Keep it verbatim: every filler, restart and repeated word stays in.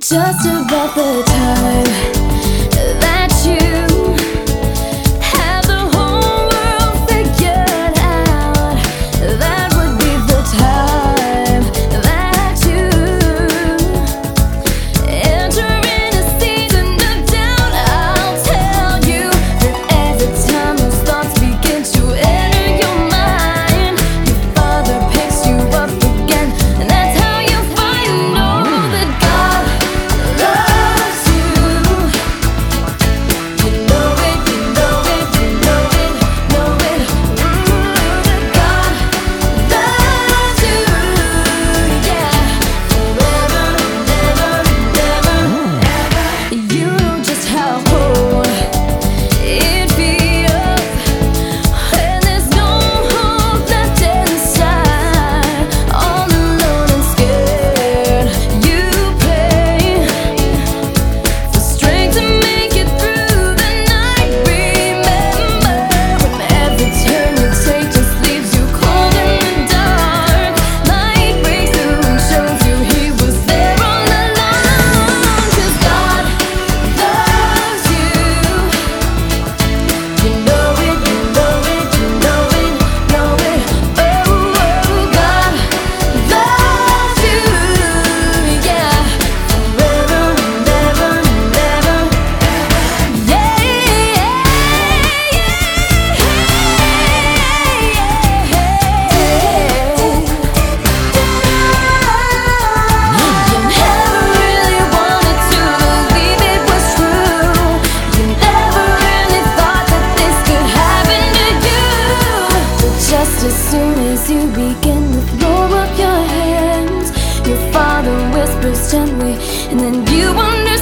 Just about the time that you had the whole world figured out, that would be the time that you enter in a season of doubt. I'll tell you that every time those thoughts begin to enter your mind, your Father picks you up again, and that's how you find out that God loves you. You know it, you know it, you know it, know it. Ooh, that God loves you, yeah, forever, never, never, ever. You know just how it feels when there's no hope left inside, all alone and scared. You pray for strength to make it through the night. Remember when every turn you take just leaves you cold in the dark. Light breaks through and shows you He was there all along. 'Cause God loves you. You know it, you know it, you know it, know it. Oh, oh, God loves you, yeah, forever, never, never, yeah, You never really wanted to believe it was true. You never really thought that this could happen to you. But just as soon as you begin to throw up your hands, your Father whispers gently, and then you wonder